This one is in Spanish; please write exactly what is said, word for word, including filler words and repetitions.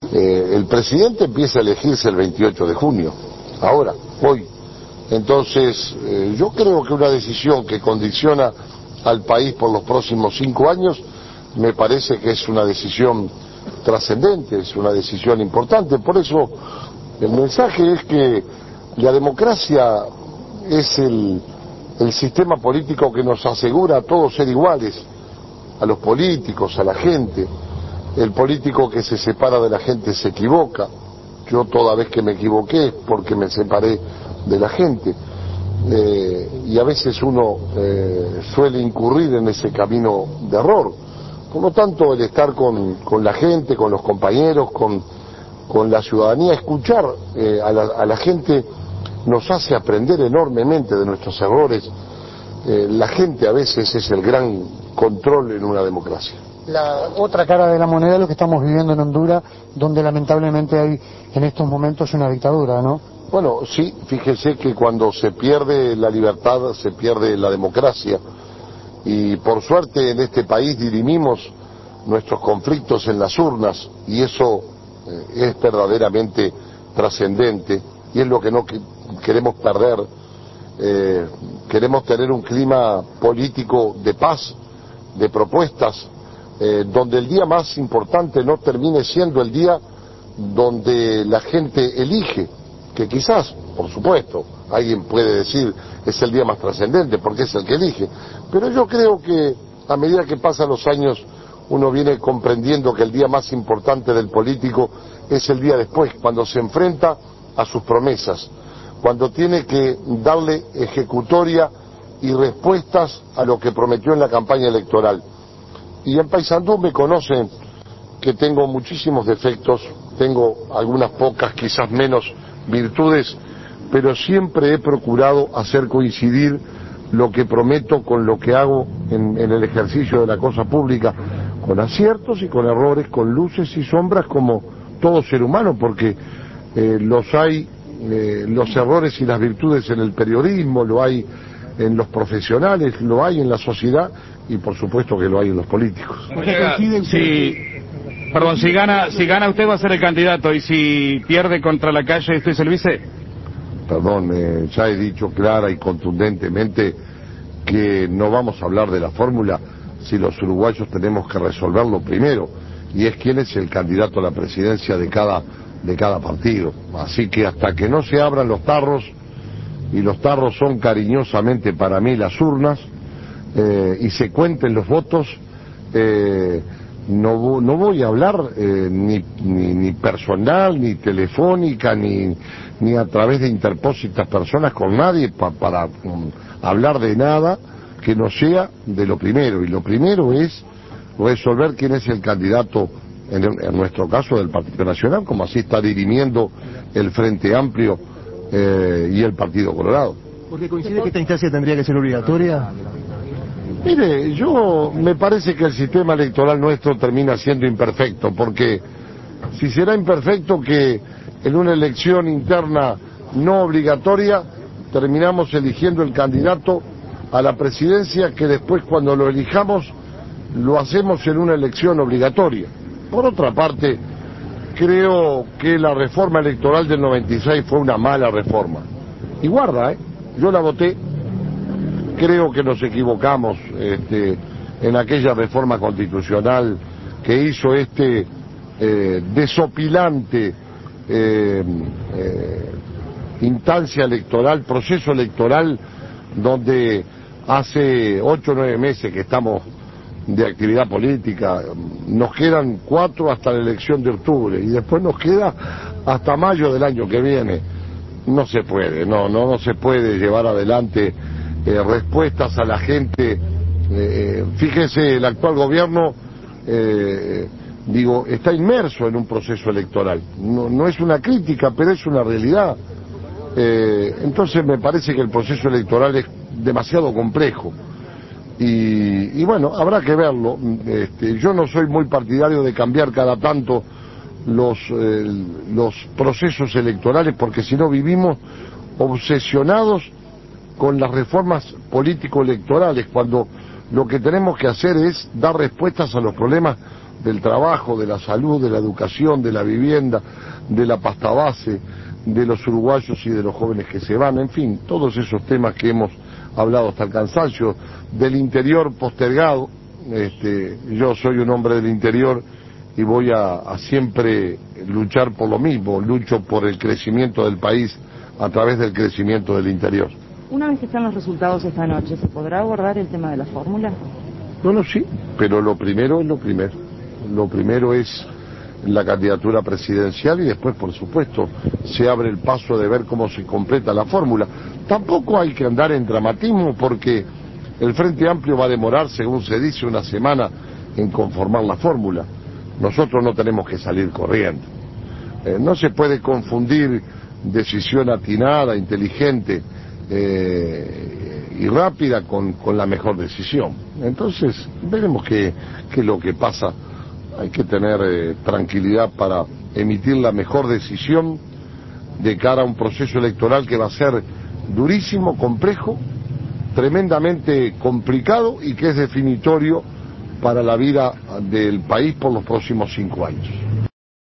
Eh, el presidente empieza a elegirse el veintiocho de junio, ahora, hoy. Entonces, eh, yo creo que una decisión que condiciona al país por los próximos cinco años, me parece que es una decisión trascendente, es una decisión importante. Por eso, el mensaje es que la democracia es el, el sistema político que nos asegura a todos ser iguales, a los políticos, a la gente. El político que se separa de la gente se equivoca. Yo toda vez que me equivoqué es porque me separé de la gente. Eh, y a veces uno eh, suele incurrir en ese camino de error. Por lo tanto, el estar con, con la gente, con los compañeros, con, con la ciudadanía, escuchar eh, a, la, a la gente nos hace aprender enormemente de nuestros errores. Eh, la gente a veces es el gran control en una democracia. La otra cara de la moneda es lo que estamos viviendo en Honduras, donde lamentablemente hay en estos momentos una dictadura, ¿no? Bueno, sí, fíjese que cuando se pierde la libertad, se pierde la democracia. Y por suerte en este país dirimimos nuestros conflictos en las urnas, y eso eh, es verdaderamente trascendente, y es lo que no que, queremos perder. Eh, queremos tener un clima político de paz, de propuestas, eh, donde el día más importante no termine siendo el día donde la gente elige, que quizás, por supuesto, alguien puede decir es el día más trascendente porque es el que elige, pero yo creo que a medida que pasan los años uno viene comprendiendo que el día más importante del político es el día después, cuando se enfrenta a sus promesas, cuando tiene que darle ejecutoria y respuestas a lo que prometió en la campaña electoral. Y en Paysandú me conocen que tengo muchísimos defectos, tengo algunas pocas, quizás menos virtudes, pero siempre he procurado hacer coincidir lo que prometo con lo que hago en, en el ejercicio de la cosa pública, con aciertos y con errores, con luces y sombras como todo ser humano, porque eh, los hay, eh, los errores y las virtudes en el periodismo, lo hay en los profesionales, lo hay en la sociedad y por supuesto que lo hay en los políticos. Oiga, si, perdón, si gana, si gana usted va a ser el candidato y si pierde contra la calle usted es el vice. Perdón, eh, ya he dicho clara y contundentemente que no vamos a hablar de la fórmula si los uruguayos tenemos que resolverlo primero, y es quién es el candidato a la presidencia de cada, de cada partido. Así que hasta que no se abran los tarros, y los tarros son cariñosamente para mí las urnas, eh, y se cuenten los votos, eh, no, no voy a hablar eh, ni, ni, ni personal, ni telefónica, ni, ni a través de interpósitas personas con nadie pa, para um, hablar de nada que no sea de lo primero. Y lo primero es resolver quién es el candidato, en, el, en nuestro caso del Partido Nacional, como así está dirimiendo el Frente Amplio eh, y el Partido Colorado. ¿Porque coincide que esta instancia tendría que ser obligatoria? Mire, yo me parece que el sistema electoral nuestro termina siendo imperfecto, porque si será imperfecto que en una elección interna no obligatoria terminamos eligiendo el candidato a la presidencia que después cuando lo elijamos lo hacemos en una elección obligatoria. Por otra parte, creo que la reforma electoral del noventa y seis fue una mala reforma. Y guarda, ¿eh? Yo la voté. Creo que nos equivocamos este, en aquella reforma constitucional que hizo este eh, desopilante eh, eh, instancia electoral, proceso electoral, donde hace ocho o nueve meses que estamos de actividad política, nos quedan cuatro hasta la elección de octubre y después nos queda hasta mayo del año que viene. No se puede, no, no, no se puede llevar adelante Eh, respuestas a la gente. Eh, fíjese, el actual gobierno, eh, digo, está inmerso en un proceso electoral. No, no es una crítica, pero es una realidad. Eh, entonces me parece que el proceso electoral es demasiado complejo. Y, y bueno, habrá que verlo. Este, yo no soy muy partidario de cambiar cada tanto los, eh, los procesos electorales, porque si no vivimos obsesionados con las reformas político-electorales, cuando lo que tenemos que hacer es dar respuestas a los problemas del trabajo, de la salud, de la educación, de la vivienda, de la pasta base, de los uruguayos y de los jóvenes que se van, en fin, todos esos temas que hemos hablado hasta el cansancio, del interior postergado. Este, yo soy un hombre del interior y voy a, a siempre luchar por lo mismo, lucho por el crecimiento del país a través del crecimiento del interior. Una vez que están los resultados esta noche, ¿se podrá abordar el tema de la fórmula? Bueno, sí, pero lo primero es lo primero. Lo primero es la candidatura presidencial y después, por supuesto, se abre el paso de ver cómo se completa la fórmula. Tampoco hay que andar en dramatismo porque el Frente Amplio va a demorar, según se dice, una semana en conformar la fórmula. Nosotros no tenemos que salir corriendo. Eh, no se puede confundir decisión atinada, inteligente eh, y rápida con, con la mejor decisión. Entonces, veremos qué, qué es lo que pasa. Hay que tener eh, tranquilidad para emitir la mejor decisión de cara a un proceso electoral que va a ser durísimo, complejo, tremendamente complicado y que es definitorio para la vida del país por los próximos cinco años.